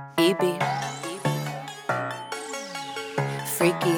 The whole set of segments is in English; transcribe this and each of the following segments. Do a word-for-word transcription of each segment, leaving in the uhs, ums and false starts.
E B, freaky.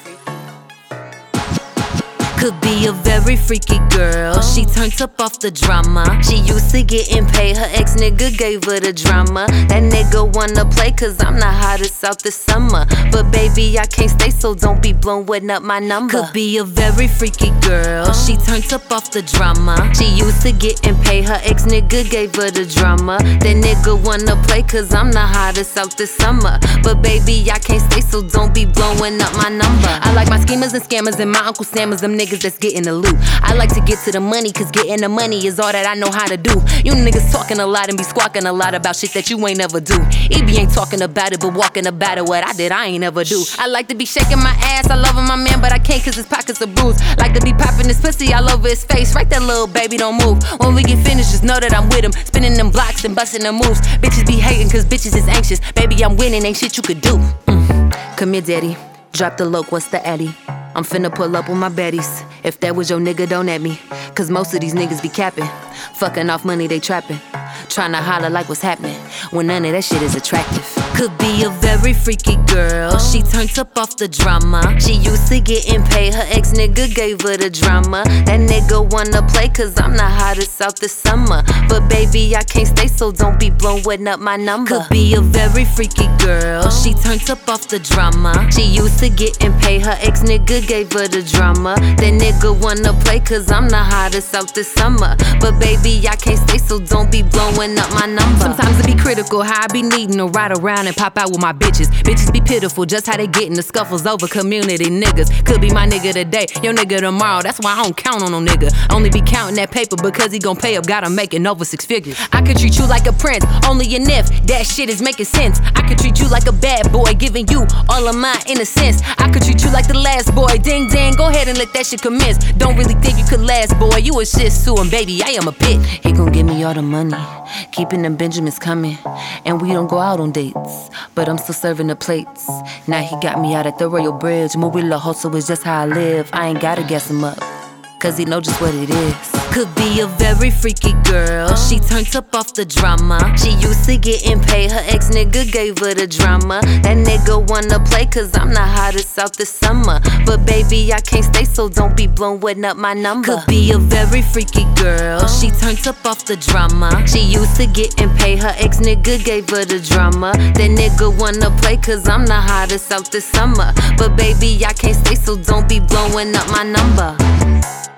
Could be a very freaky girl. She turned up off the drama. She used to getting paid. Her ex nigga gave her the drama. That nigga wanna play cause I'm the hottest out this summer. But baby, I can't stay, so don't be blowing up my number. Could be a very freaky girl. She turned up off the drama. She used to getting paid. Her ex nigga gave her the drama. That nigga wanna play cause I'm the hottest out this summer. But baby, I can't stay, so don't be blowing up my number. I like my schemers and scammers and my Uncle Sammers, them niggas that's getting the loot. I like to get to the money, cause getting the money is all that I know how to do. You niggas talking a lot and be squawking a lot about shit that you ain't never do. E B ain't talking about it, but walking about it. What I did, I ain't never do. I like to be shaking my ass, I loving my man, but I can't cause his pockets are bruised. Like to be popping his pussy all over his face. Right there, little baby, don't move. When we get finished, just know that I'm with him. Spinning them blocks and busting them moves. Bitches be hating cause bitches is anxious. Baby, I'm winning, ain't shit you could do. Mm. Come here, daddy. Drop the loc, what's the addy? I'm finna pull up with my baddies. If that was your nigga, don't at me. Cause most of these niggas be capping. Fucking off money, they trapping. Tryna holler like what's happening, when none of that shit is attractive. Could be a very freaky girl. She turned up off the drama. She used to getting paid. Her ex nigga gave her the drama. That nigga wanna play cause I'm the hottest out this summer. But baby, I can't stay, so don't be blowing up my number. Could be a very freaky girl. She turned up off the drama. She used to getting paid. Her ex nigga gave her the drama. That nigga wanna play cause I'm the hottest out this summer. But baby, I can't stay, so don't be blowing up my number. Sometimes it be critical how I be needing to ride around and pop out with my bitches. Bitches be pitiful, just how they get in the scuffles over community niggas. Could be my nigga today, your nigga tomorrow. That's why I don't count on no nigga. Only be counting that paper because he gon' pay up. Gotta make it over six figures. I could treat you like a prince, only an if that shit is making sense. I could treat you like a bad boy, giving you all of my innocence. I could treat you like the last boy. Ding ding, go ahead and let that shit commence. Don't really think you could last, boy. You a shit Sue and baby, I am a pit. He gon' give me all the money, keeping them Benjamins coming. And we don't go out on dates, but I'm still serving the plates. Now he got me out at the Royal Bridge. Marilla hustle is just how I live. I ain't gotta gas him up, cause he know just what it is. Could be a very freaky girl. She turned up off the drama. She used to getting paid. Her ex nigga gave her the drama. That nigga wanna play cause I'm the hottest out this summer. But baby, I can't stay, so don't be blowing up my number. Could be a very freaky girl. She turned up off the drama. She used to getting paid. Her ex nigga gave her the drama. That nigga wanna play cause I'm the hottest out this summer. But baby, I can't stay, so don't be blowing up my number.